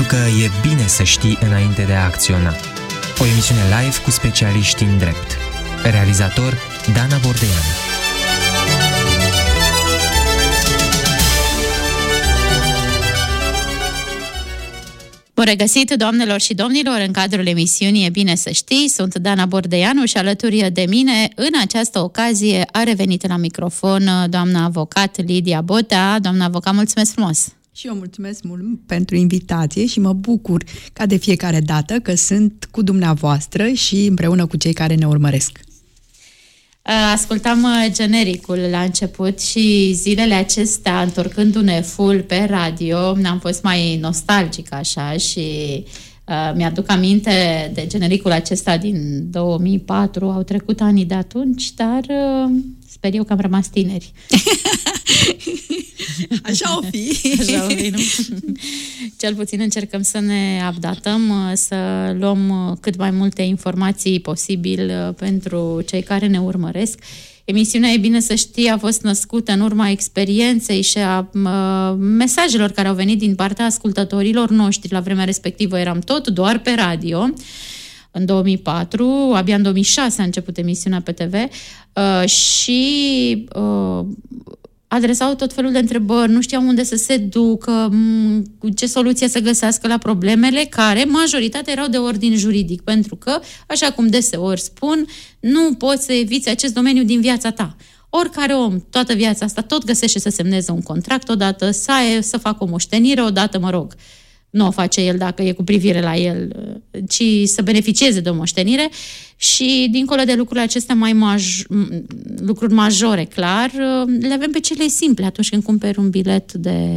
că e bine să știi înainte de a acționa. O emisiune live cu specialiști în drept. Realizator Dana Bordeanu. Bun regăsit, doamnelor și domnilor, în cadrul emisiunii E bine să știi. Sunt Dana Bordeanu și alături de mine, în această ocazie, a revenit la microfon doamna avocat Lidia Botea. Doamna avocat, mulțumesc frumos! Și eu mulțumesc mult pentru invitație și mă bucur ca de fiecare dată că sunt cu dumneavoastră și împreună cu cei care ne urmăresc. Ascultam genericul la început și zilele acestea, întorcându-ne full pe radio, am fost mai nostalgică așa și mi-aduc aminte de genericul acesta din 2004. Au trecut ani de atunci, dar sper eu că am rămas tineri. Așa o fi. Așa o fi, nu? Cel puțin încercăm să ne updatăm, să luăm cât mai multe informații posibil pentru cei care ne urmăresc. Emisiunea E bine să știi a fost născută în urma experienței și a mesajelor care au venit din partea ascultătorilor noștri. La vremea respectivă eram tot doar pe radio. În 2004, abia în 2006 a început emisiunea pe TV și adresau tot felul de întrebări, nu știau unde să se ducă, ce soluție să găsească la problemele care, majoritatea, erau de ordin juridic, pentru că, așa cum deseori spun, nu poți să eviți acest domeniu din viața ta. Oricare om, toată viața asta, tot găsește să semneze un contract odată, să facă o moștenire odată, nu o face el dacă e cu privire la el, ci să beneficieze de o moștenire și, dincolo de lucrurile acestea lucruri majore, clar, le avem pe cele simple atunci când cumperi un bilet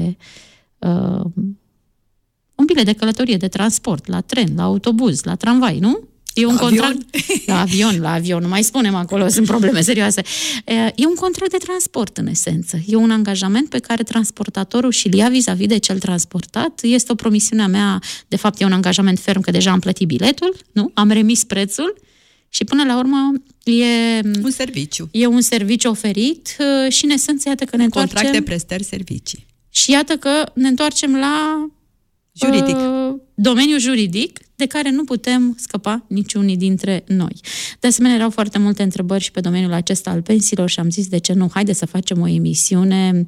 de călătorie, de transport, la tren, la autobuz, la tramvai, nu? E un contract... La avion, nu mai spunem acolo, sunt probleme serioase. E un contract de transport, în esență. E un angajament pe care transportatorul și-l ia vis-a-vis de cel transportat. Este o promisiune a mea, de fapt e un angajament ferm că deja am plătit biletul, nu? Am remis prețul și până la urmă e... un serviciu. E un serviciu oferit și, în esență, iată că ne întoarcem... Contract de prestări servicii. Și iată că ne întoarcem la... juridic. Domeniul juridic, de care nu putem scăpa niciunii dintre noi. De asemenea, erau foarte multe întrebări și pe domeniul acesta al pensiilor și am zis, de ce nu, haide să facem o emisiune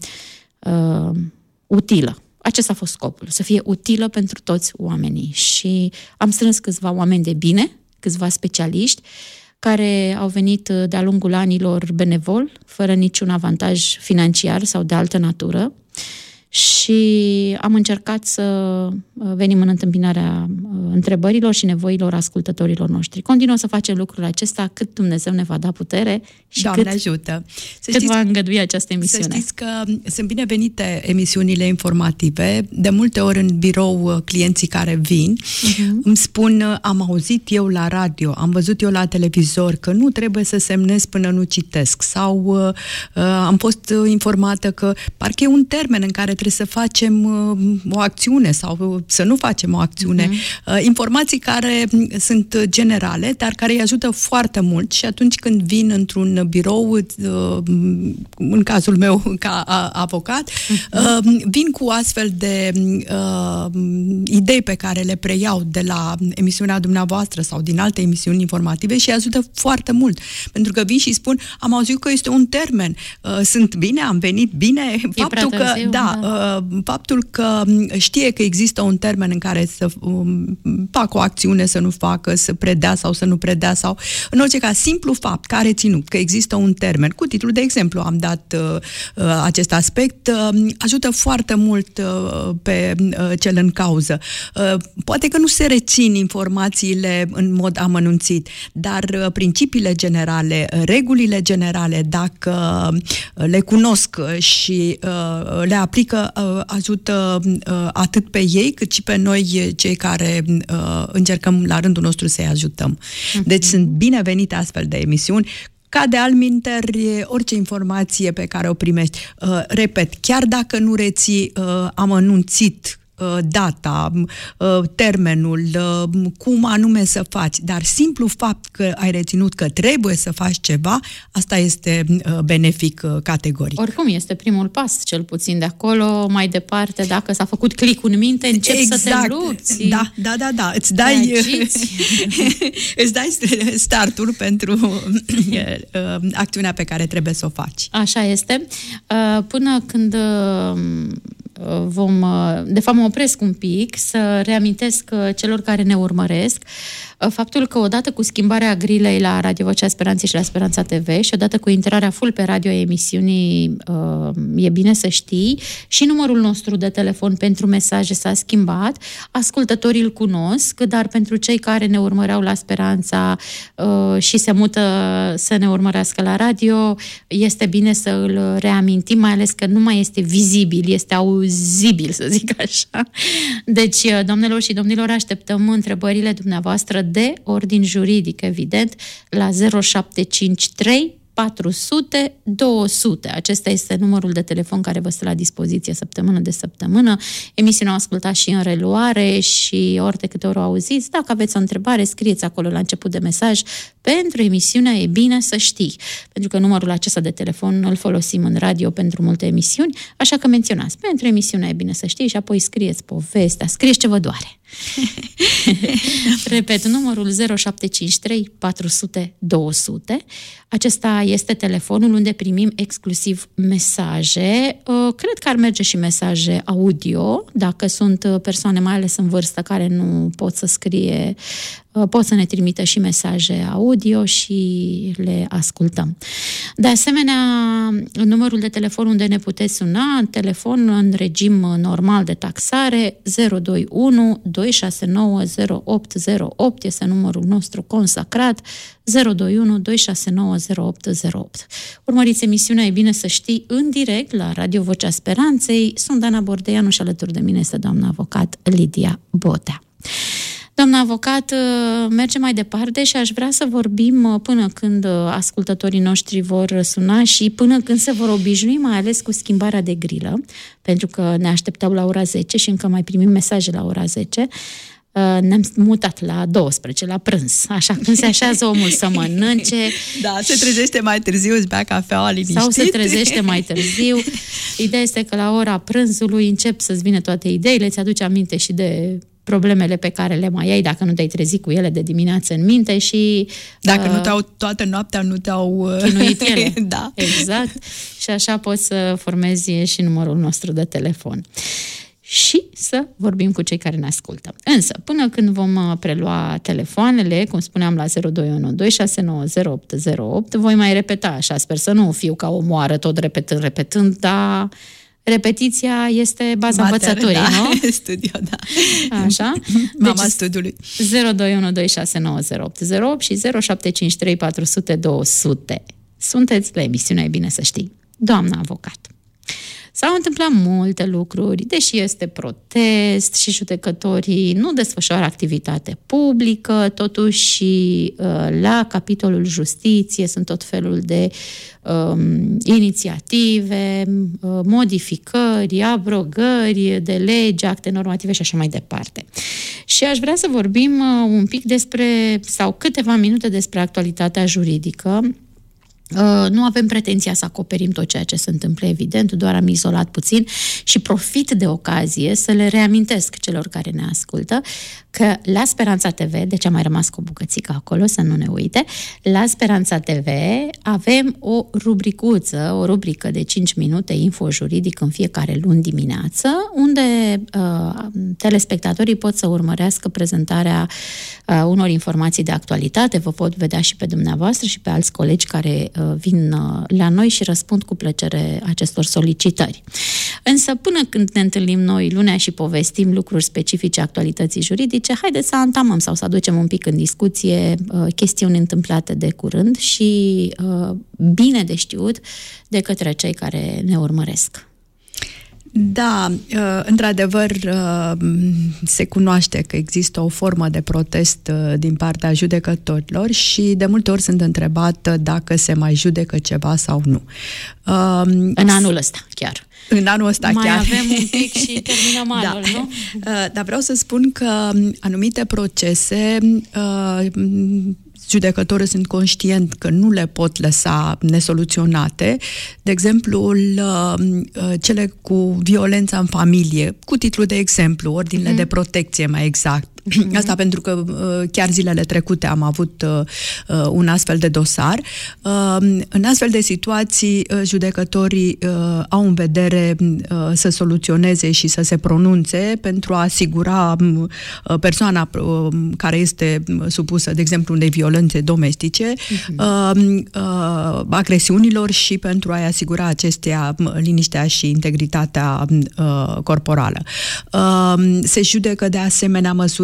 utilă. Acesta a fost scopul, să fie utilă pentru toți oamenii. Și am strâns câțiva oameni de bine, câțiva specialiști, care au venit de-a lungul anilor benevol, fără niciun avantaj financiar sau de altă natură. Și am încercat să venim în întâmpinarea întrebărilor și nevoilor ascultătorilor noștri. Continuăm să facem lucrul acesta cât Dumnezeu ne va da putere și Doamne ajută. Cât va îngădui această emisiune. Să știți că sunt binevenite emisiunile informative. De multe ori în birou clienții care vin îmi spun, am auzit eu la radio, am văzut eu la televizor că nu trebuie să semnez până nu citesc. Sau am fost informată că parcă e un termen în care trebuie să facem o acțiune sau să nu facem o acțiune. Informații care sunt generale, dar care îi ajută foarte mult și atunci când vin într-un birou, în cazul meu ca avocat, vin cu astfel de idei pe care le preiau de la emisiunea dumneavoastră sau din alte emisiuni informative și îi ajută foarte mult. Pentru că vin și spun, am auzit că este un termen, sunt bine, am venit bine, faptul că știe că există un termen în care să facă o acțiune, să nu facă, să predea sau să nu predea sau, în orice caz, simplu fapt care a ținut că există un termen, cu titlul de exemplu am dat acest aspect, ajută foarte mult pe cel în cauză. Poate că nu se rețin informațiile în mod amănunțit, dar principiile generale, regulile generale, dacă le cunosc și le aplică, ajută atât pe ei cât și pe noi, cei care încercăm la rândul nostru să-i ajutăm. Deci sunt binevenite astfel de emisiuni. Ca de altminteri, orice informație pe care o primești, repet, chiar dacă nu reții amănunțit data, termenul, cum anume să faci, dar simplu fapt că ai reținut că trebuie să faci ceva, asta este benefic categoric. Oricum este primul pas, cel puțin de acolo, mai departe, dacă s-a făcut click-ul în minte, începi să te lupți. Da. Îți dai startul pentru acțiunea pe care trebuie să o faci. Așa este. Până când de fapt mă opresc un pic să reamintesc celor care ne urmăresc faptul că odată cu schimbarea grilei la Radio Vocea Speranței și la Speranța TV și odată cu intrarea full pe radio a emisiunii E bine să știi, și numărul nostru de telefon pentru mesaje s-a schimbat. Ascultătorii îl cunosc, dar pentru cei care ne urmăreau la Speranța și se mută să ne urmărească la radio, este bine să îl reamintim, mai ales că nu mai este vizibil, este auzibil, să zic așa. Deci, doamnelor și domnilor, așteptăm întrebările dumneavoastră de ordin juridic, evident, la 0753 400 200. Acesta este numărul de telefon care vă stă la dispoziție săptămână de săptămână. Emisiunea o ascultați și în reluare și ori de câte ori o auziți. Dacă aveți o întrebare, scrieți acolo la început de mesaj: pentru emisiunea E bine să știi. Pentru că numărul acesta de telefon îl folosim în radio pentru multe emisiuni, așa că menționați: pentru emisiunea E bine să știi, și apoi scrieți povestea, scrieți ce vă doare. Repet, numărul 0753 400 200. Acesta este telefonul unde primim exclusiv mesaje. Cred că ar merge și mesaje audio, dacă sunt persoane mai ales în vârstă care nu pot să scrie, pot să ne trimită și mesaje audio și le ascultăm. De asemenea, numărul de telefon unde ne puteți suna, telefon în regim normal de taxare, 021 269 0808, este numărul nostru consacrat, 021 269 0808. Urmăriți emisiunea E bine să știi în direct la Radio Vocea Speranței. Sunt Dana Bordeanu și alături de mine este doamna avocat Lidia Botea. Doamna avocat, mergem mai departe și aș vrea să vorbim până când ascultătorii noștri vor suna și până când se vor obișnui, mai ales cu schimbarea de grilă, pentru că ne așteptau la ora 10 și încă mai primim mesaje la ora 10. Ne-am mutat la 12, la prânz. Așa, când se așează omul să mănânce. Da, se trezește mai târziu, îți bea cafeaua liniștit. Sau se trezește mai târziu. Ideea este că la ora prânzului încep să-ți vină toate ideile, îți aduce aminte și de problemele pe care le mai ai dacă nu te-ai trezit cu ele de dimineață în minte și... Dacă nu te-au toată noaptea, nu te-au... chinuit ele. Da. Exact. Și așa poți să formezi și numărul nostru de telefon. Și să vorbim cu cei care ne ascultă. Însă, până când vom prelua telefoanele, cum spuneam, la 021 269 0808, voi mai repeta așa, sper să nu fiu ca o moară tot repetând, dar repetiția este baza învățăturii, da? Nu? Studio, da. Așa. Mama studiului. 021 269 0808 și 0753 400 200. Sunteți la emisiunea E bine să știi. Doamna avocat, s-au întâmplat multe lucruri, deși este protest și judecătorii nu desfășoară activitate publică, totuși la capitolul justiție sunt tot felul de inițiative, modificări, abrogări de legi, acte normative și așa mai departe. Și aș vrea să vorbim un pic despre, sau câteva minute despre actualitatea juridică. Nu avem pretenția să acoperim tot ceea ce se întâmplă, evident, doar am izolat puțin și profit de ocazie să le reamintesc celor care ne ascultă că la Speranța TV, deci a mai rămas cu o bucățică acolo, să nu ne uite, la Speranța TV avem o rubricuță, o rubrică de 5 minute info-juridic în fiecare luni dimineață, unde telespectatorii pot să urmărească prezentarea unor informații de actualitate, vă pot vedea și pe dumneavoastră și pe alți colegi care vin la noi și răspund cu plăcere acestor solicitări. Însă, până când ne întâlnim noi lunea și povestim lucruri specifice actualității juridice, haideți să antamăm sau să aducem un pic în discuție chestiuni întâmplate de curând și bine de știut de către cei care ne urmăresc. Da, într-adevăr se cunoaște că există o formă de protest din partea judecătorilor și de multe ori sunt întrebată dacă se mai judecă ceva sau nu. În anul ăsta chiar. În anul ăsta mai chiar. avem un pic și terminăm anul, nu? Dar vreau să spun că anumite procese judecătorii sunt conștient că nu le pot lăsa nesoluționate. De exemplu, cele cu violența în familie, cu titlul de exemplu, ordinele de protecție mai exact. Asta pentru că chiar zilele trecute am avut un astfel de dosar. În astfel de situații, judecătorii au în vedere să soluționeze și să se pronunțe pentru a asigura persoana care este supusă, de exemplu, unei violențe domestice, agresiunilor și pentru a-i asigura acestea liniștea și integritatea corporală. Se judecă de asemenea măsurile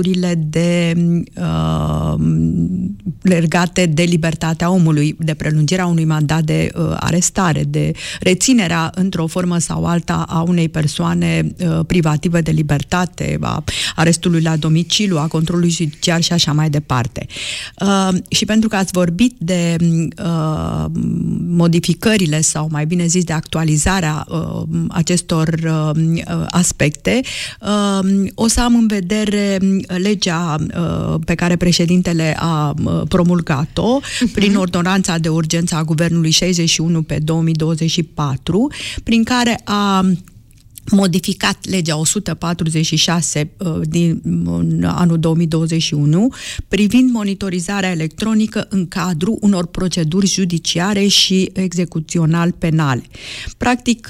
legate de libertatea omului, de prelungirea unui mandat de arestare, de reținerea într-o formă sau alta a unei persoane privative de libertate, a arestului la domiciliu, a controlului judiciar și așa mai departe. Și pentru că ați vorbit de modificările sau mai bine zis de actualizarea acestor aspecte, o să am în vedere legea pe care președintele a promulgat-o prin ordonanța de urgență a Guvernului 61/2024, prin care a modificat legea 146 din anul 2021 privind monitorizarea electronică în cadrul unor proceduri judiciare și execuțional penale. Practic,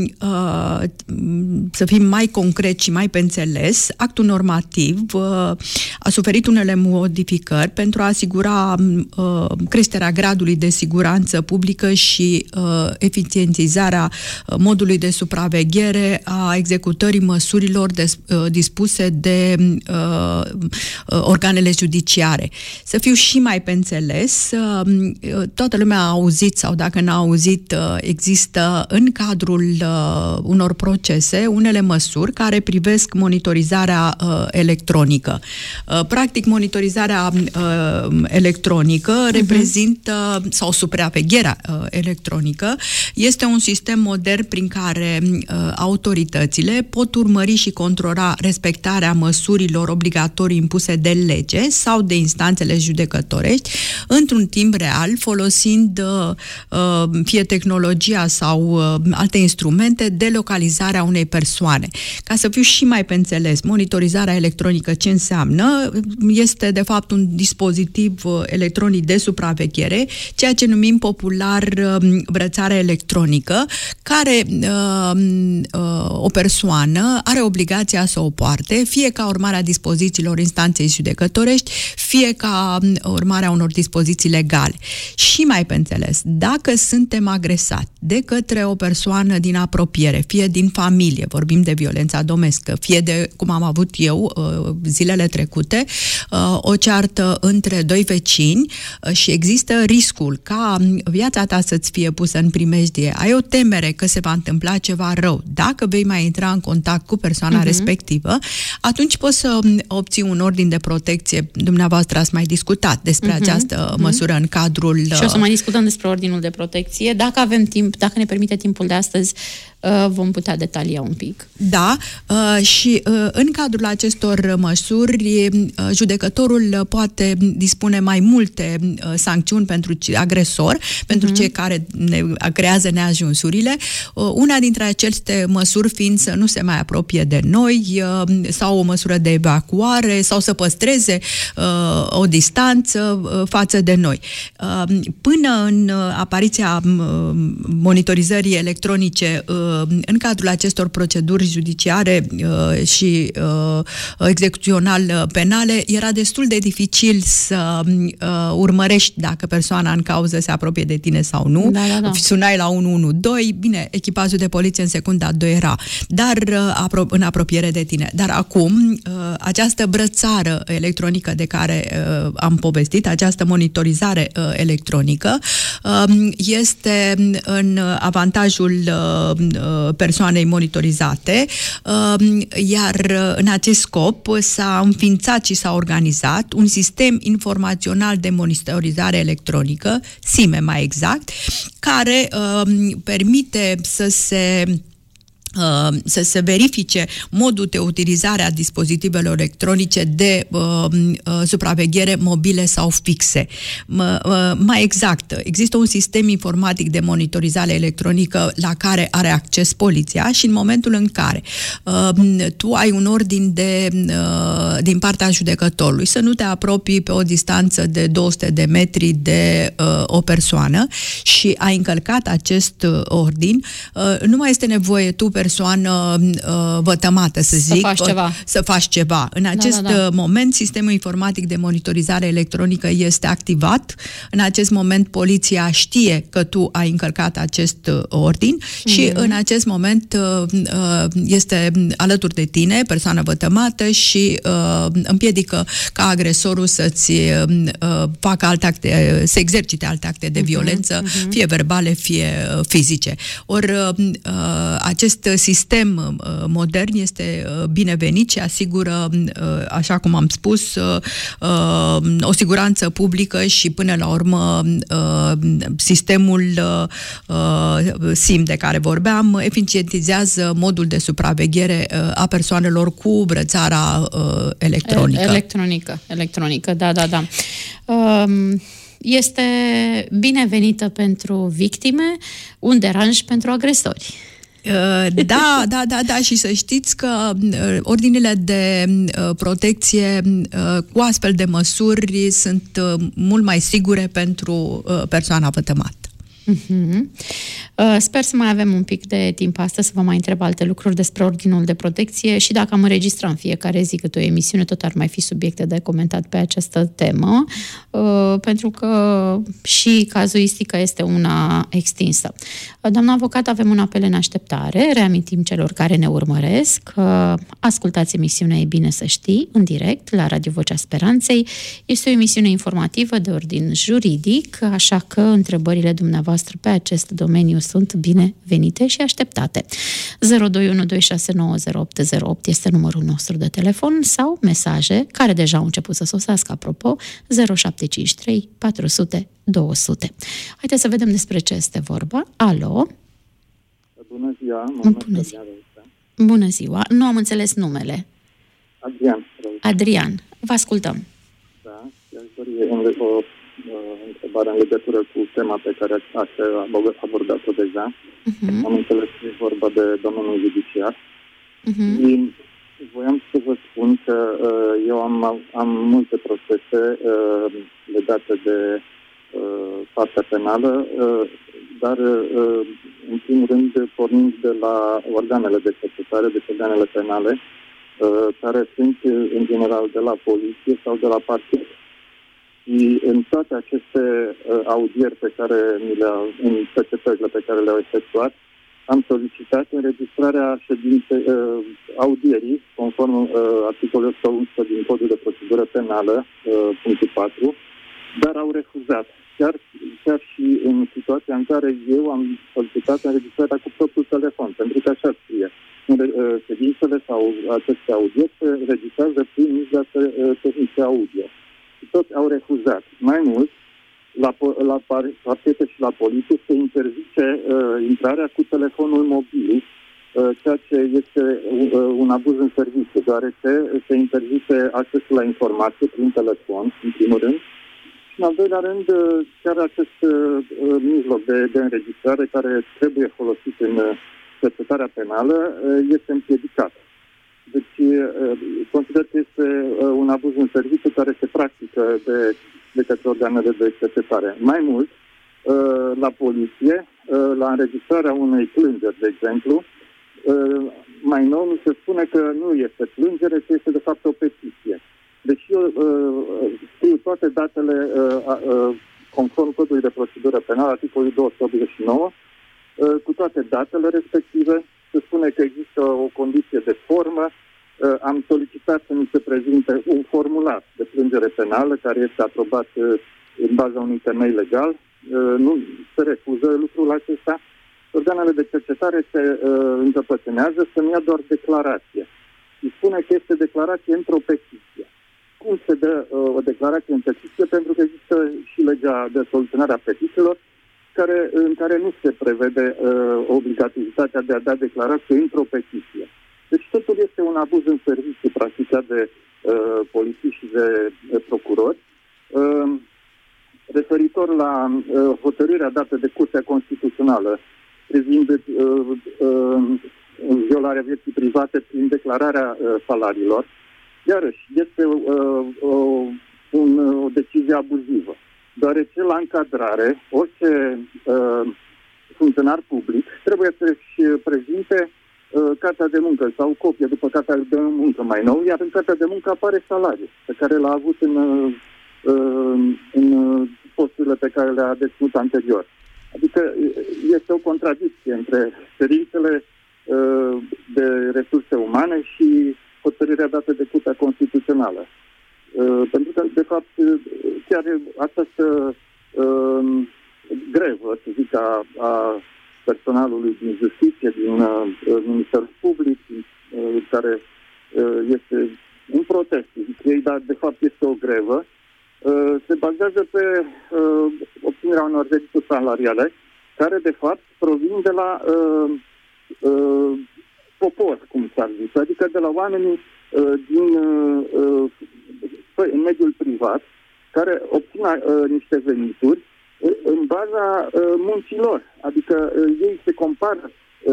să fim mai concret și mai pe înțeles, actul normativ a suferit unele modificări pentru a asigura creșterea gradului de siguranță publică și eficientizarea modului de supraveghere a executării măsurilor dispuse de organele judiciare. Să fiu și mai pe înțeles, toată lumea a auzit sau dacă n-a auzit, există în cadrul unor procese unele măsuri care privesc monitorizarea electronică. Practic, monitorizarea electronică reprezintă, sau supravegherea electronică, este un sistem modern prin care autoritățile pot urmări și controla respectarea măsurilor obligatorii impuse de lege sau de instanțele judecătorești într-un timp real, folosind fie tehnologia sau alte instrumente de localizare a unei persoane. Ca să fiu și mai pe înțeles, monitorizarea electronică ce înseamnă? Este de fapt un dispozitiv electronic de supraveghere, ceea ce numim popular brățară electronică, care o persoană are obligația să o poarte, fie ca urmare a dispozițiilor instanței judecătorești, fie ca urmare a unor dispoziții legale. Și mai pe înțeles, dacă suntem agresați de către o persoană din apropiere, fie din familie, vorbim de violența domestică, fie de, cum am avut eu zilele trecute, o ceartă între doi vecini și există riscul ca viața ta să-ți fie pusă în primejdie, ai o temere că se va întâmpla ceva rău, dacă vei mai intra în contact cu persoana respectivă, atunci poți să obții un ordin de protecție. Dumneavoastră ați mai discutat despre această măsură în cadrul... Și o să mai discutăm despre ordinul de protecție. Dacă avem timp, dacă ne permite timpul de astăzi, vom putea detalia un pic. Da, și în cadrul acestor măsuri, judecătorul poate dispune mai multe sancțiuni pentru agresor, pentru cei care creează neajunsurile. Una dintre aceste măsuri fiind să nu se mai apropie de noi, sau o măsură de evacuare, sau să păstreze o distanță față de noi. Până în apariția monitorizării electronice în cadrul acestor proceduri judiciare și execuțional penale, era destul de dificil să urmărești dacă persoana în cauză se apropie de tine sau nu. Da. Sunai la 112, bine, echipajul de poliție în secunda 2 era, dar în apropiere de tine. Dar acum, această brățară electronică de care am povestit, această monitorizare electronică, este în avantajul persoanei monitorizate, iar în acest scop s-a înființat și s-a organizat un sistem informațional de monitorizare electronică, SIME mai exact, care permite să se verifice modul de utilizare a dispozitivelor electronice de supraveghere mobile sau fixe. Mai exact, există un sistem informatic de monitorizare electronică la care are acces poliția și în momentul în care tu ai un ordin din partea judecătorului să nu te apropii pe o distanță de 200 de metri de o persoană și ai încălcat acest ordin, nu mai este nevoie tu, persoană vătămată, să faci ceva. În acest moment, sistemul informatic de monitorizare electronică este activat. În acest moment, poliția știe că tu ai încălcat acest ordin și în acest moment este alături de tine, persoană vătămată, și împiedică ca agresorul să-ți facă alte acte, să exercite alte acte de violență, fie verbale, fie fizice. Ori acest sistem modern este binevenit și asigură, așa cum am spus, o siguranță publică și până la urmă sistemul SIM de care vorbeam eficientizează modul de supraveghere a persoanelor cu brățara electronică, da. Este binevenită pentru victime, un deranj pentru agresori. Da, și să știți că ordinele de protecție cu astfel de măsuri sunt mult mai sigure pentru persoana vătămată. Sper să mai avem un pic de timp astăzi să vă mai întreb alte lucruri despre ordinul de protecție și dacă am înregistrat în fiecare zi câte o emisiune, tot ar mai fi subiecte de comentat pe această temă, pentru că și cazuistica este una extinsă. Doamna avocat, avem un apel în așteptare. Reamintim celor care ne urmăresc că ascultați emisiunea E bine să știi, în direct, la Radio Vocea Speranței. Este o emisiune informativă de ordin juridic, așa că întrebările dumneavoastră pe acest domeniu sunt binevenite și așteptate. 02126900808 este numărul nostru de telefon sau mesaje care deja au început să sosească, apropo, 0753 400 200. Haideți să vedem despre ce este vorba. Alo? Bună ziua! Bună ziua! Nu am înțeles numele. Adrian. Vă ascultăm. Da, aș dori o întrebare în legătură cu tema pe care ați abordat-o deja. Am înțeles că e vorba de domeniul judiciar. Și voiam să vă spun că eu am multe procese legate de partea penală, dar în primul rând pornind de la organele de cercetare, deci organele penale, care sunt în general de la poliție sau de la parchet. Și în toate aceste audieri pe care în cercetările pe care le-au efectuat, am solicitat înregistrarea audierii, conform articolul 111 din Codul de Procedură Penală, punctul 4, dar au refuzat. Chiar și în situația în care eu am solicitat înregistrarea cu propriul telefon, pentru că așa scrie. Ședințele sau aceste audieri se înregistrează prin mijloace tehnice audio. Și toți au refuzat. Mai mult, la parchete și la poliție se interzice intrarea cu telefonul mobil, ceea ce este un abuz în serviciu, deoarece se interzice accesul la informație prin telefon, în primul rând. Și în al doilea rând, chiar acest mijloc de înregistrare care trebuie folosit în cercetarea penală este împiedicat. Deci, consider că este un abuz în serviciu care se practică de către organele de cercetare. Mai mult, la poliție, la înregistrarea unei plângeri, de exemplu, mai nou mi se spune că nu este plângere, ci este de fapt o petiție. Deci eu scriu toate datele conform Codului de Procedură Penală, articolul 289, cu toate datele respective. Se spune că există o condiție de formă. Am solicitat să mi se prezinte un formular de plângere penală care este aprobat în baza unui temei legal. Nu se refuză lucrul acesta. organele de cercetare se încăpățânează să-mi ia doar declarație. Și spune că este declarație într-o petiție. Cum se dă o declarație în petiție? Pentru că există și legea de soluționare a petițiilor, în care nu se prevede obligativitatea de a da declarație într-o petiție. Deci totul este un abuz în serviciu practicat de polițiști și de procurori. Referitor la hotărârea dată de Curtea Constituțională privind violarea vieții private prin declararea salariilor, iarăși este o decizie abuzivă, deoarece la încadrare orice funcționar public trebuie să-și prezinte cartea de muncă sau copie după cartea de muncă mai nou, iar în cartea de muncă apare salariul pe care l-a avut în posturile pe care le-a deținut anterior. Adică este o contradicție între cerințele de resurse umane și hotărârea dată de Curtea Constituțională. Pentru că, de fapt, chiar această grevă, să zic, a personalului din justiție, din Ministerul Public, care este un protest, zic ei, dar de fapt este o grevă, se bazează pe obținerea unor venituri salariale, care de fapt provin de la popor, cum s-ar zice, adică de la oamenii în mediul privat, care obțin niște venituri în baza muncilor. Adică ei se compară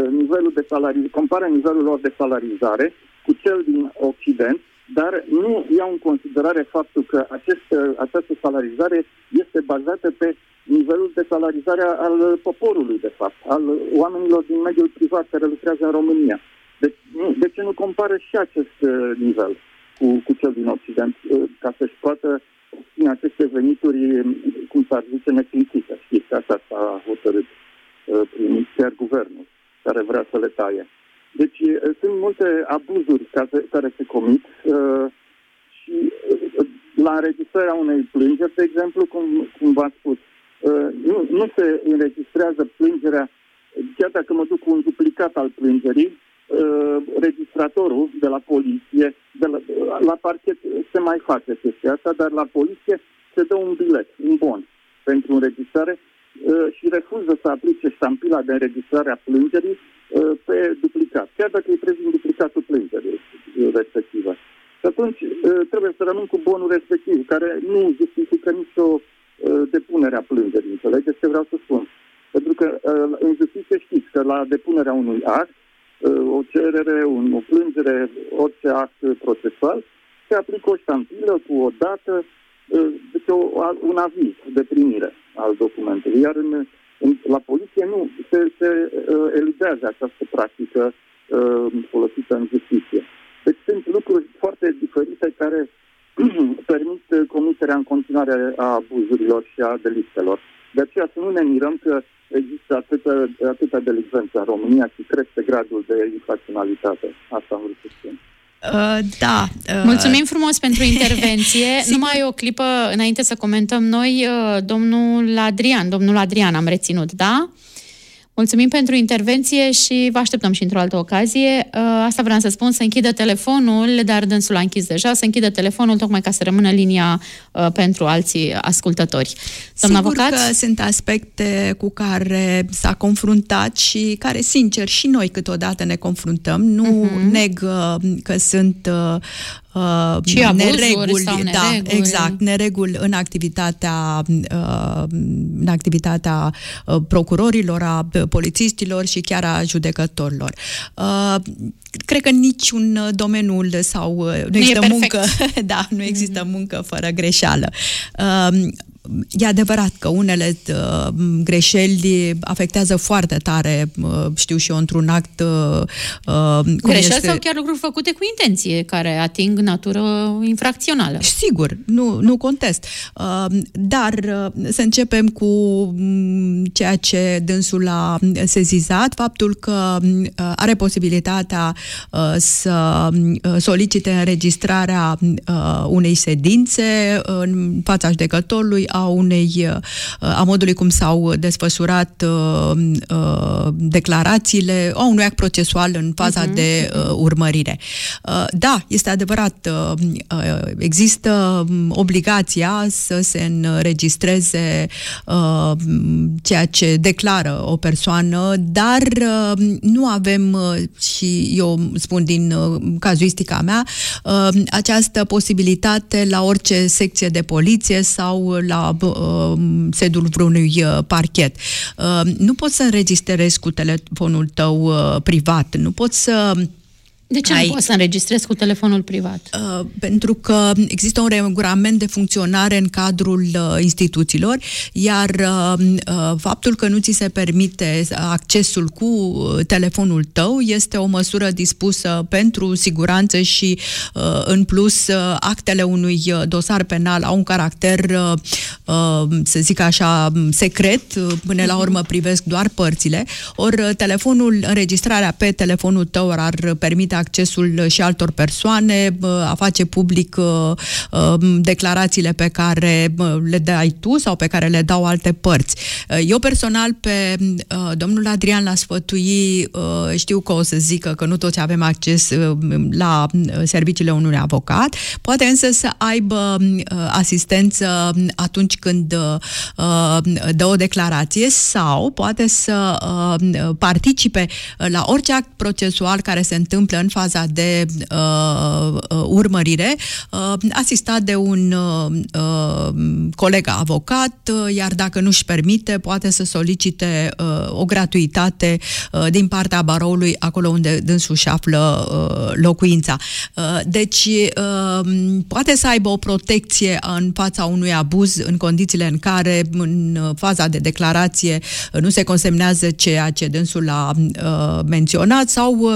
nivelul lor de salarizare cu cel din Occident, dar nu iau în considerare faptul că această salarizare este bazată pe nivelul de salarizare al poporului, de fapt, al oamenilor din mediul privat care lucrează în România. Deci, de ce nu compară și acest nivel cu cel din Occident, ca să-și poată obține aceste venituri, cum s-ar zice, nesimțite? Știți că asta s-a hotărât prin chiar guvernul, care vrea să le taie. Deci sunt multe abuzuri care se comit și la înregistrarea unei plângeri, de exemplu, cum v-am spus, nu se înregistrează plângerea, chiar dacă mă duc cu un duplicat al plângerii, registratorul de la poliție, la parchet se mai face chestia asta, dar la poliție se dă un bilet, un bon pentru înregistrare și refuză să aplice ștampila de înregistrare a plângerii pe duplicat, chiar dacă îi prezint duplicatul plângerii respectivă. Și atunci trebuie să rămân cu bonul respectiv, care nu justifică nicio depunere a plângerii. Înțelegeți ce vreau să spun? Pentru că în justiție știți că la depunerea unui act, o cerere, o plângere, orice act procesual, se aplică o ștampilă cu o dată, deci un aviz de primire al documentului. Iar la poliție nu, se elibează această practică folosită în justiție. Deci sunt lucruri foarte diferite care permit comiterea în continuare a abuzurilor și a delictelor. De aceea să nu ne mirăm că există atâta delicvență în România și crește gradul de infracționalitate. Asta am vrut să spun. Da. Mulțumim frumos pentru intervenție. Numai o clipă înainte să comentăm noi, domnul Adrian am reținut, da? Mulțumim pentru intervenție și vă așteptăm și într-o altă ocazie. Asta vreau să spun, să închidă telefonul, dar dânsul a închis deja, să închidă telefonul tocmai ca să rămână linia pentru alții ascultători. Doamna avocat? Sigur că sunt aspecte cu care s-a confruntat și care, sincer, și noi câteodată ne confruntăm. Nu neg că sunt nereguli, nereguli în activitatea procurorilor, a polițistilor și chiar a judecătorilor. Cred că niciun domeniul sau nu există muncă, nu există muncă fără greșeală. E adevărat că unele greșeli afectează foarte tare, știu și eu, într-un act... Greșeli sau chiar lucruri făcute cu intenție, care ating natură infracțională. Sigur, nu contest. Dar să începem cu ceea ce dânsul a sezizat, faptul că are posibilitatea să solicite înregistrarea unei sedințe în fața judecătorului, a modului cum s-au desfășurat declarațiile, a unui act procesual în faza de urmărire. Da, este adevărat, există obligația să se înregistreze ceea ce declară o persoană, dar nu avem, și eu spun din cazuistica mea, această posibilitate la orice secție de poliție sau la sediul vreunui parchet. Nu poți să înregistrezi cu telefonul tău privat, nu poți să... De ce nu poți să înregistrezi cu telefonul privat? Pentru că există un regulament de funcționare în cadrul instituțiilor, iar faptul că nu ți se permite accesul cu telefonul tău este o măsură dispusă pentru siguranță și, în plus, actele unui dosar penal au un caracter, să zic așa, secret, până la urmă privesc doar părțile, ori înregistrarea pe telefonul tău ar permite accesul și altor persoane, a face public declarațiile pe care le dai tu sau pe care le dau alte părți. Eu personal pe domnul Adrian l-a sfătui, știu că o să zică că nu toți avem acces la serviciile unui avocat, poate însă să aibă asistență atunci când dă o declarație sau poate să participe la orice act procesual care se întâmplă în faza de urmărire, asistat de un coleg avocat, iar dacă nu-și permite, poate să solicite o gratuitate din partea baroului acolo unde dânsul își află locuința. Deci, poate să aibă o protecție în fața unui abuz în condițiile în care în faza de declarație nu se consemnează ceea ce dânsul a menționat sau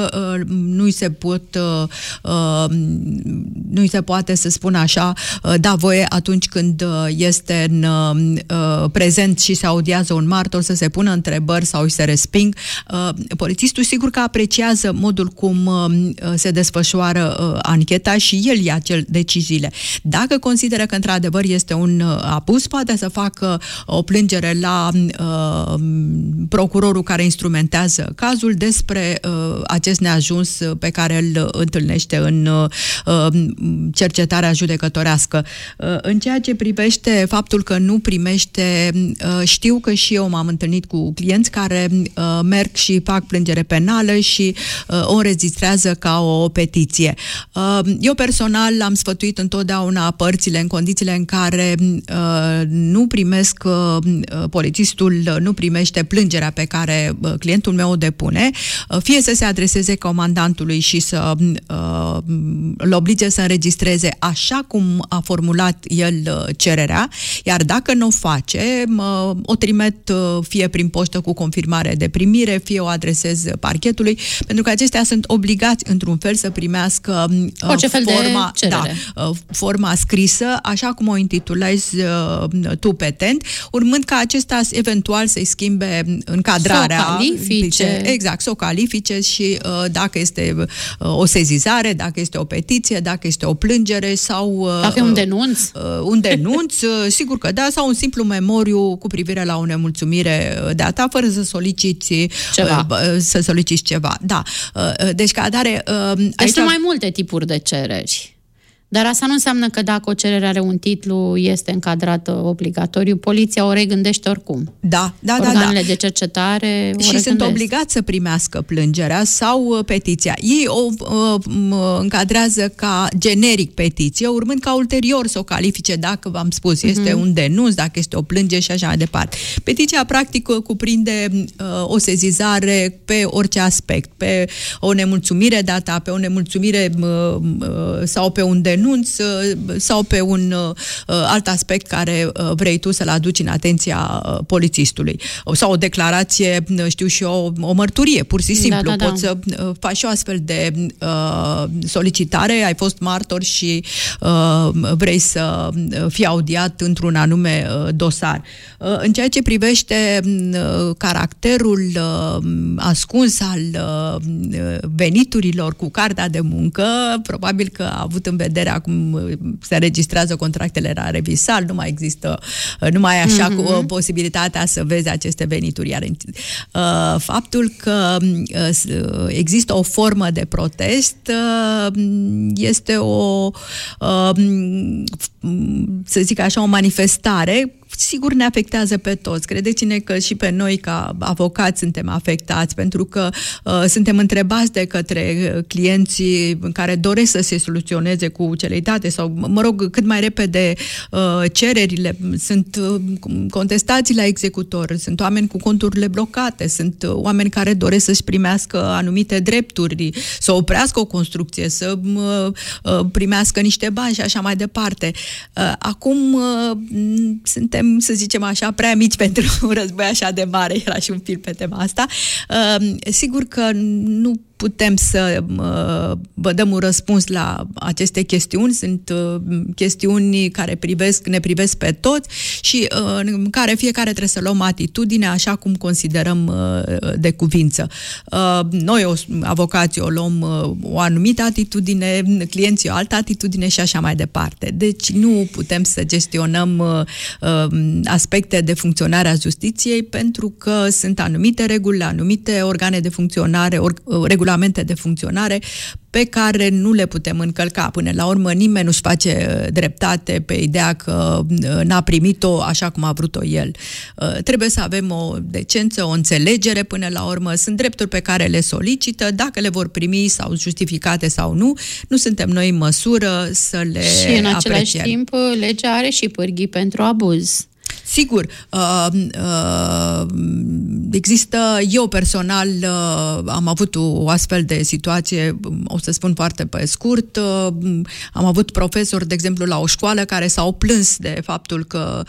nu se poate, să spun așa, da voie atunci când este în prezent și se audiază un martor să se pună întrebări sau îi se resping. Polițistul sigur că apreciază modul cum se desfășoară ancheta și el ia deciziile. Dacă consideră că într-adevăr este un abuz, poate să facă o plângere la procurorul care instrumentează cazul despre acest neajuns pe care îl întâlnește în cercetarea judecătorească. În ceea ce privește faptul că nu primește, știu că și eu m-am întâlnit cu clienți care merg și fac plângere penală și o înregistrează ca o petiție. Eu personal am sfătuit întotdeauna părțile în condițiile în care nu primesc, polițistul nu primește plângerea pe care clientul meu o depune, fie să se adreseze comandantului și să îl oblige să înregistreze așa cum a formulat el cererea, iar dacă nu o face, o trimit fie prin poștă cu confirmare de primire, fie o adresez parchetului, pentru că acestea sunt obligați într-un fel să primească forma scrisă, așa cum o intitulezi tu petent, urmând ca acesta eventual să-i schimbe încadrarea. Să o califice. Exact, să o califice și dacă este o sezizare, dacă este o petiție, dacă este o plângere sau... Dacă e un denunț. Un denunț, sigur că da, sau un simplu memoriu cu privire la o nemulțumire de a ta, fără să soliciți ceva. Da. Deci, ca atare... Deci sunt mai multe tipuri de cereri. Dar asta nu înseamnă că dacă o cerere are un titlu, este încadrată obligatoriu. Poliția o regândește oricum. Da. Organele de cercetare o și sunt obligați să primească plângerea sau petiția. Ei o încadrează ca generic petiție, urmând ca ulterior să o califice, dacă v-am spus, este un denunț, dacă este o plângere și așa mai departe. Petiția, practic, cuprinde o sezizare pe orice aspect, pe o nemulțumire data, pe o nemulțumire sau pe un denunț sau pe un alt aspect care vrei tu să-l aduci în atenția polițistului. Sau o declarație, știu și eu, o mărturie, pur și simplu. Poți să faci și o astfel de solicitare, ai fost martor și vrei să fii audiat într-un anume dosar. În ceea ce privește caracterul ascuns al veniturilor cu cartea de muncă, probabil că a avut în vedere vedere, acum se înregistrează contractele la Revisal, nu mai există, nu mai e așa cu posibilitatea să vezi aceste venituri. Iar faptul că există o formă de protest este să zic așa, o manifestare. Sigur ne afectează pe toți. Credeți-ne că și pe noi ca avocați suntem afectați, pentru că suntem întrebați de către clienții care doresc să se soluționeze cu celeitate sau, mă rog, cât mai repede cererile. Sunt contestații la executor, sunt oameni cu conturile blocate, sunt oameni care doresc să-și primească anumite drepturi, să oprească o construcție, să primească niște bani și așa mai departe. Acum suntem, să zicem așa, prea mici pentru un război așa de mare. Era și un film pe tema asta. Sigur că nu putem să vă dăm un răspuns la aceste chestiuni. Sunt chestiuni care ne privesc pe toți și în care fiecare trebuie să luăm atitudine așa cum considerăm de cuvință. Noi, avocații, o luăm o anumită atitudine, clienții o altă atitudine și așa mai departe. Deci nu putem să gestionăm aspecte de funcționare a justiției, pentru că sunt anumite reguli, anumite organe de funcționare, regulamente de funcționare pe care nu le putem încălca. Până la urmă, nimeni nu-și face dreptate pe ideea că n-a primit-o așa cum a vrut-o el. Trebuie să avem o decență, o înțelegere până la urmă. Sunt drepturi pe care le solicită, dacă le vor primi sau justificate sau nu, nu suntem noi în măsură să le apreciem. Și în același timp, legea are și pârghii pentru abuz. Sigur, există, eu personal am avut o astfel de situație, o să spun foarte pe scurt, am avut profesori, de exemplu, la o școală care s-au plâns de faptul că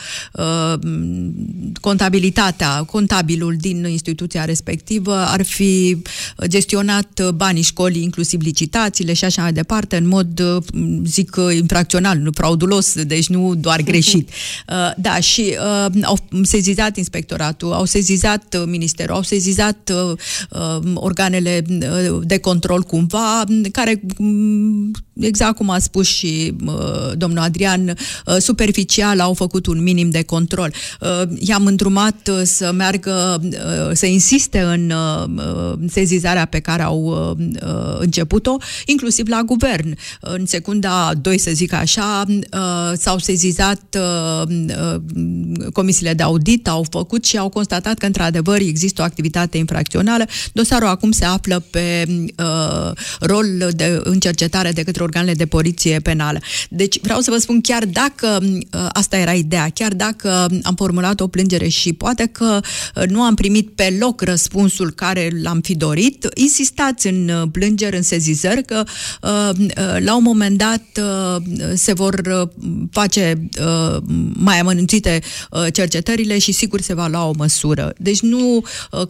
contabilul din instituția respectivă ar fi gestionat banii școlii, inclusiv licitațiile și așa mai departe, în mod, zic, infracțional, nu fraudulos, deci nu doar greșit. Da, și au sezizat inspectoratul, au sezizat ministerul, au sezizat organele de control cumva, care, exact cum a spus și domnul Adrian, superficial au făcut un minim de control. I-am îndrumat să meargă, să insiste în sezizarea pe care au început-o, inclusiv la guvern. În secunda 2, să zic așa, s-au sezizat comisiile de audit, au făcut și au constatat că într-adevăr există o activitate infracțională. Dosarul acum se află pe rol în cercetare de către organele de poliție penală. Deci vreau să vă spun, chiar dacă asta era ideea, chiar dacă am formulat o plângere și poate că nu am primit pe loc răspunsul care l-am fi dorit, insistați în plângeri, în sezizări, că la un moment dat se vor face mai amănunțite cercetările și sigur se va lua o măsură. Deci nu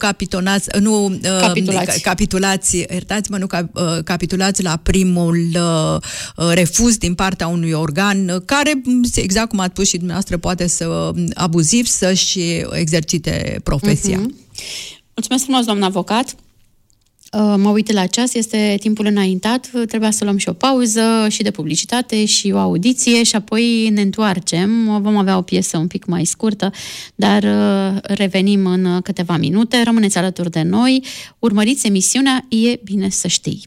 capitulați, iertați-mă, nu capitulați la primul refuz din partea unui organ care, exact cum ați spus și dumneavoastră, poate să abuziv să-și exercite profesia. Mulțumesc frumos, doamnă avocat. Mă uit la ceas, este timpul înaintat, trebuia să luăm și o pauză și de publicitate și o audiție și apoi ne întoarcem. Vom avea o piesă un pic mai scurtă, dar revenim în câteva minute. Rămâneți alături de noi, urmăriți emisiunea E bine să știi.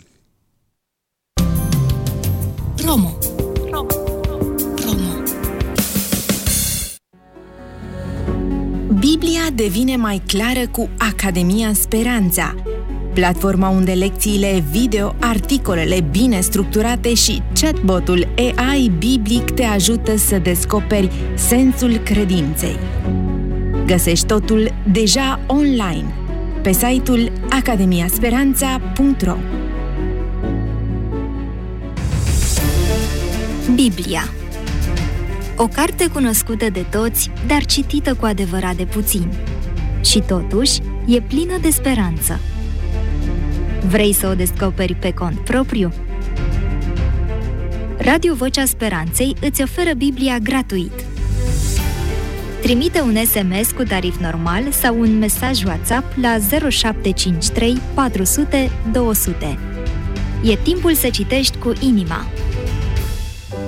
Promo. Biblia devine mai clară cu Academia Speranța, platforma unde lecțiile video, articolele bine structurate și chatbotul AI biblic te ajută să descoperi sensul credinței. Găsești totul deja online pe site-ul academiasperanța.ro. Biblia. O carte cunoscută de toți, dar citită cu adevărat de puțini. Și totuși, e plină de speranță. Vrei să o descoperi pe cont propriu? Radio Vocea Speranței îți oferă Biblia gratuit. Trimite un SMS cu tarif normal sau un mesaj WhatsApp la 0753 400 200. E timpul să citești cu inima.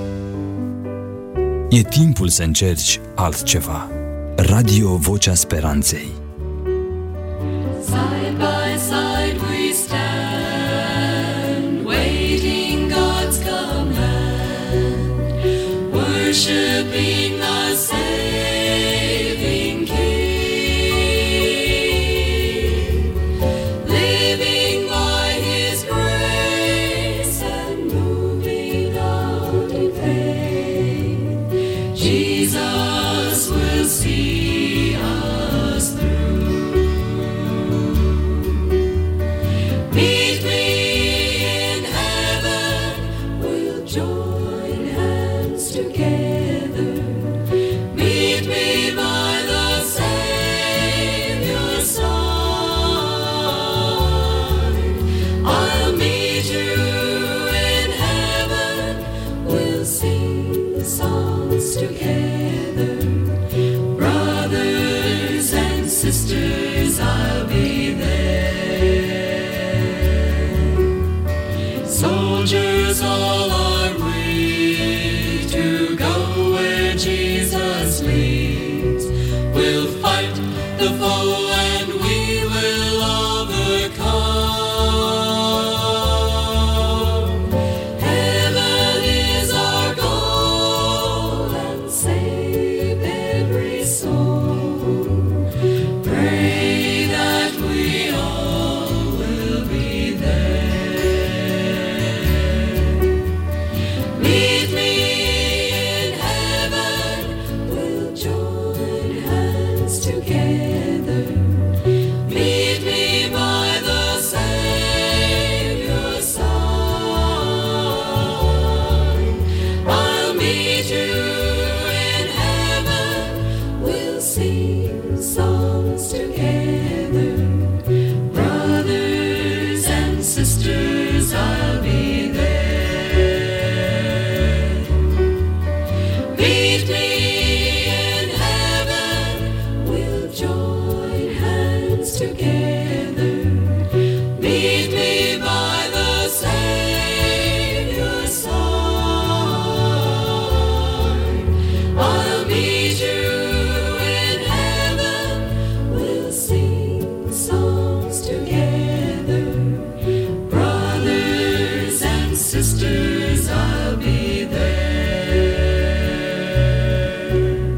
E timpul să încerci altceva. Radio Vocea Speranței. Side by side we stand, waiting God's command, worshiping the saving King, living by His grace and moving out in faith. Jesus will see us through. Meet me in heaven, we'll join hands together. Meet me by the Savior's side. I'll meet you in heaven, we'll sing songs together. Brothers and sisters, I'll be there. Soldiers all are we to go where Jesus leads. We'll fight the foe and we will overcome. Heaven is our goal and save every soul. Pray that we all will be there. Meet me in heaven, we'll join hands together. Meet me by the Savior's side. I'll meet you in heaven, we'll sing songs together. Brothers and sisters, I'll be there. Meet me in heaven, we'll join hands together. Meet me by the Savior's side. I'll meet you in heaven, we'll sing songs together. Brothers and sisters, I'll be there.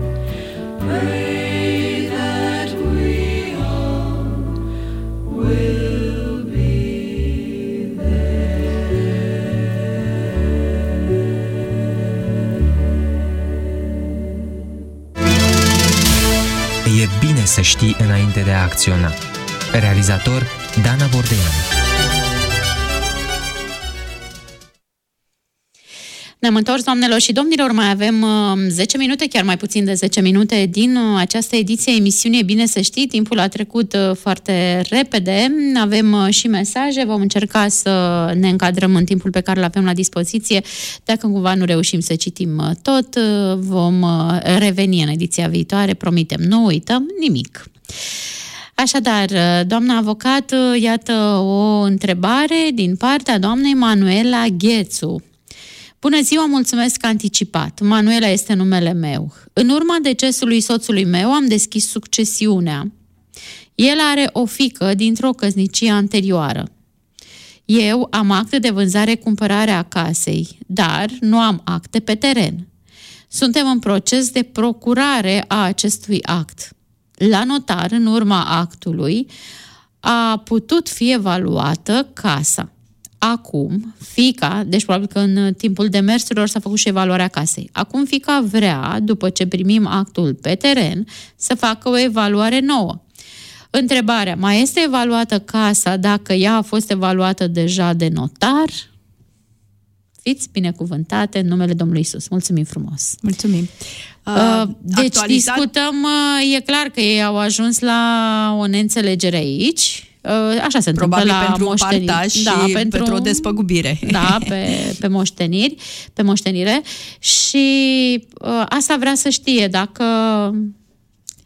Pray that we all will be there. E bine să știi înainte de a acționa. Realizator Dana Bordeanu. Ne-am întors, doamnelor și domnilor, mai avem 10 minute, chiar mai puțin de 10 minute din această ediție a emisiunii. E bine să știi, timpul a trecut foarte repede, avem și mesaje, vom încerca să ne încadrăm în timpul pe care îl avem la dispoziție. Dacă cumva nu reușim să citim tot, vom reveni în ediția viitoare, promitem, nu uităm nimic. Așadar, doamna avocat, iată o întrebare din partea doamnei Manuela Ghețu. Bună ziua, mulțumesc anticipat. Manuela este numele meu. În urma decesului soțului meu am deschis succesiunea. El are o fiică dintr-o căsnicie anterioară. Eu am acte de vânzare-cumpărare a casei, dar nu am acte pe teren. Suntem în proces de procurare a acestui act. La notar, în urma actului, a putut fi evaluată casa. Acum, fiica, deci probabil că în timpul demersurilor s-a făcut și evaluarea casei. Acum fiica vrea, după ce primim actul pe teren, să facă o evaluare nouă. Întrebarea, mai este evaluată casa dacă ea a fost evaluată deja de notar? Fiți binecuvântate în numele Domnului Iisus. Mulțumim frumos! Mulțumim! Deci discutăm, e clar că ei au ajuns la o neînțelegere aici. Așa se întâmplă la pentru moșteniri. Un partaj și pentru o despăgubire. Da, pe moștenire. Și asta vrea să știe dacă...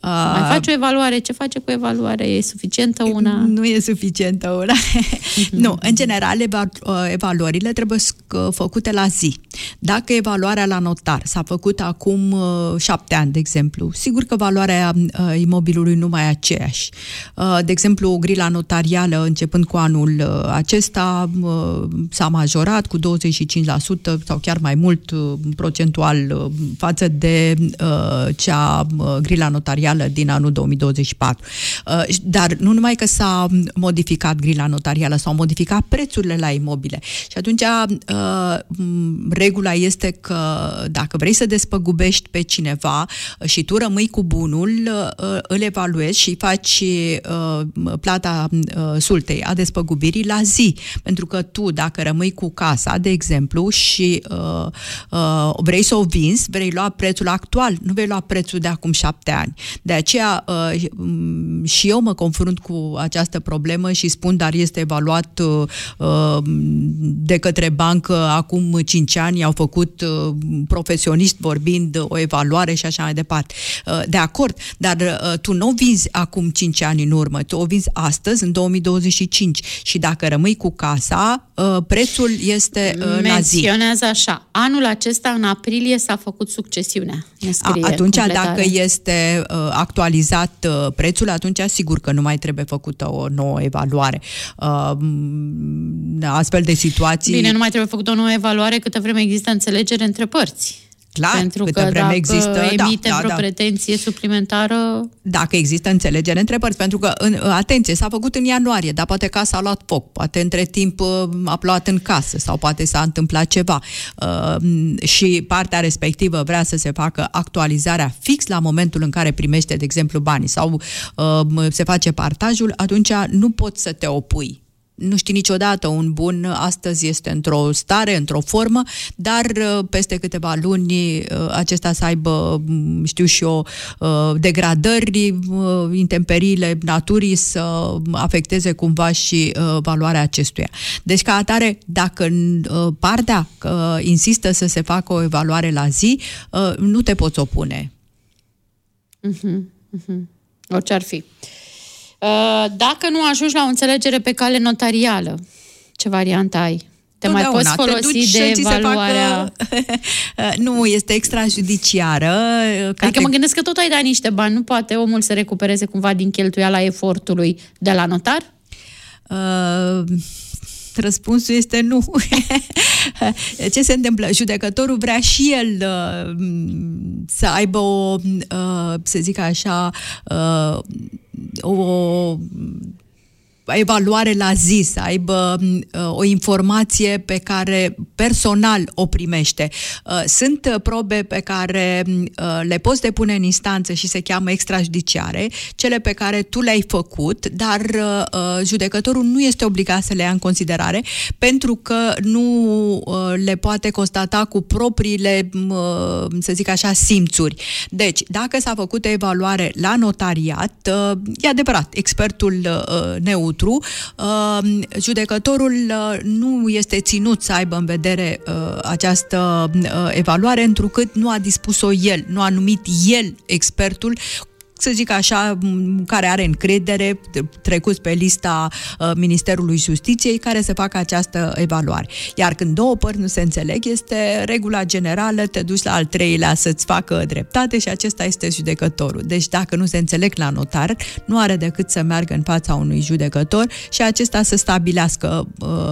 Mai faci o evaluare? Ce face cu evaluarea? E suficientă una? Nu e suficientă una. Nu, în general, evaluările trebuie făcute la zi. Dacă evaluarea la notar s-a făcut acum 7 ani, de exemplu, sigur că valoarea imobilului nu mai e aceeași. De exemplu, grila notarială, începând cu anul acesta, s-a majorat cu 25% sau chiar mai mult procentual față de cea grila notarială din anul 2024. Dar nu numai că s-a modificat grila notarială, s-au modificat prețurile la imobile. Și atunci regula este că dacă vrei să despăgubești pe cineva și tu rămâi cu bunul, îl evaluezi și faci plata sultei a despăgubirii la zi. Pentru că tu, dacă rămâi cu casa, de exemplu, și vrei să o vinzi, vrei lua prețul actual, nu vei lua prețul de acum 7 ani. De aceea și eu mă confrunt cu această problemă și spun, dar este evaluat de către bancă acum 5 ani, au făcut profesioniști vorbind o evaluare și așa mai departe. De acord, dar tu nu o vinzi acum 5 ani în urmă, tu o vinzi astăzi, în 2025 și dacă rămâi cu casa, prețul este la zi. Menționează așa, anul acesta în aprilie s-a făcut succesiunea. Atunci dacă este actualizat prețul, atunci sigur că nu mai trebuie făcută o nouă evaluare. Astfel de situații... Bine, nu mai trebuie făcută o nouă evaluare câtă vreme există înțelegere între părți. Clar, pentru că vreme dacă există, emite vreo pretenție suplimentară... Dacă există înțelegere între părți, pentru că, atenție, s-a făcut în ianuarie, dar poate casa a luat foc, poate între timp a plouat în casă sau poate s-a întâmplat ceva și partea respectivă vrea să se facă actualizarea fix la momentul în care primește, de exemplu, banii sau se face partajul, atunci nu poți să te opui. Nu știi niciodată, un bun astăzi este într-o stare, într-o formă, dar peste câteva luni acesta să aibă, știu și eu, degradări, intemperiile naturii să afecteze cumva și valoarea acestuia. Deci, ca atare, dacă partea insistă să se facă o evaluare la zi, nu te poți opune. Orice ar fi. Dacă nu ajungi la o înțelegere pe cale notarială, ce variantă ai? Te mai poți folosi de evaluarea... Nu, este extrajudiciară. Adică mă gândesc că tot ai dat niște bani, nu poate omul să recupereze cumva din cheltuiala efortului de la notar? Răspunsul este nu. Ce se întâmplă? Judecătorul vrea și el să aibă o, să zic așa, o evaluare la zi, să aibă o informație pe care personal o primește. Sunt probe pe care le poți depune în instanță și se cheamă extrajudiciare, cele pe care tu le-ai făcut, dar judecătorul nu este obligat să le ia în considerare pentru că nu le poate constata cu propriile, să zic așa, simțuri. Deci, dacă s-a făcut o evaluare la notariat, e adevărat, expertul neutru, judecătorul nu este ținut să aibă în vedere această evaluare, întrucât nu a dispus-o el, nu a numit el expertul, să zic așa, care are încredere, trecut pe lista Ministerului Justiției, care să facă această evaluare. Iar când două părți nu se înțeleg, este regula generală, te duci la al treilea să-ți facă dreptate și acesta este judecătorul. Deci dacă nu se înțeleg la notar, nu are decât să meargă în fața unui judecător și acesta să stabilească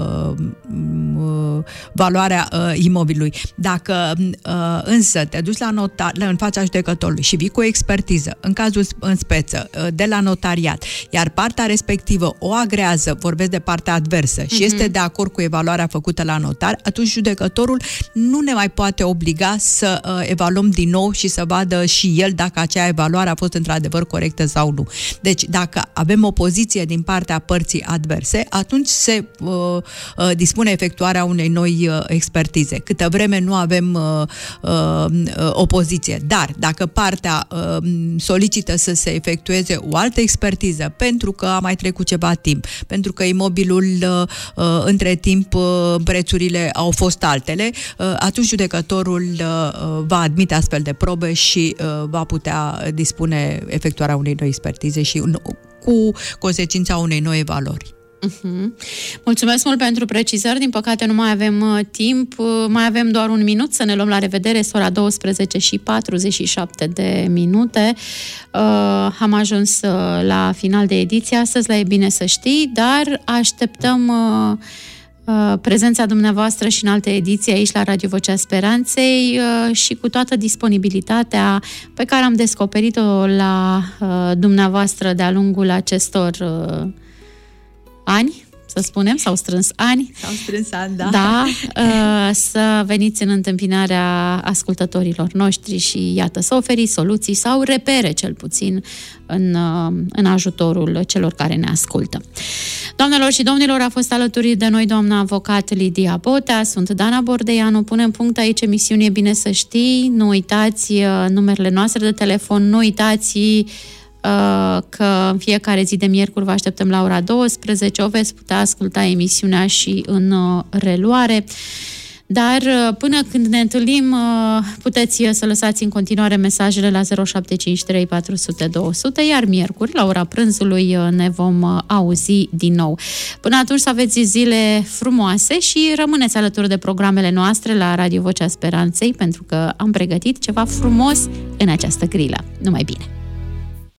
valoarea imobilului. Dacă însă te duci la notar, în fața judecătorului și vii cu o expertiză, în cazul în speță, de la notariat, iar partea respectivă o agrează, vorbesc de partea adversă, și este de acord cu evaluarea făcută la notar, atunci judecătorul nu ne mai poate obliga să evaluăm din nou și să vadă și el dacă acea evaluare a fost într-adevăr corectă sau nu. Deci, dacă avem o poziție din partea părții adverse, atunci se dispune efectuarea unei noi expertize. Câtă vreme nu avem opoziție. Dar, dacă partea solicită necesită să se efectueze o altă expertiză, pentru că a mai trecut ceva timp, pentru că imobilul între timp prețurile au fost altele, atunci judecătorul va admite astfel de probe și va putea dispune efectuarea unei noi expertize și cu consecința unei noi evaluări. Mulțumesc mult pentru precizări. Din păcate nu mai avem timp. Mai avem doar un minut să ne luăm la revedere. Este ora 12:47. Am ajuns la final de ediție astăzi, la E bine să știi, dar așteptăm prezența dumneavoastră și în alte ediții aici la Radio Vocea Speranței și cu toată disponibilitatea pe care am descoperit-o la dumneavoastră de-a lungul acestor ani, să spunem, s-au strâns ani. S-au strâns ani, da. Da, să veniți în întâmpinarea ascultătorilor noștri și, iată, să oferiți soluții sau repere, cel puțin, în ajutorul celor care ne ascultă. Doamnelor și domnilor, a fost alături de noi doamna avocat Lidia Botea, sunt Dana Bordeianu, punem punct aici emisiunii E bine să știi, nu uitați numerele noastre de telefon, nu uitați că în fiecare zi de miercuri vă așteptăm la ora 12, o veți putea asculta emisiunea și în reluare. Dar până când ne întâlnim, puteți să lăsați în continuare mesajele la 0753 400 200, iar miercuri, la ora prânzului, ne vom auzi din nou. Până atunci să aveți zile frumoase și rămâneți alături de programele noastre la Radio Vocea Speranței, pentru că am pregătit ceva frumos în această grilă. Numai bine!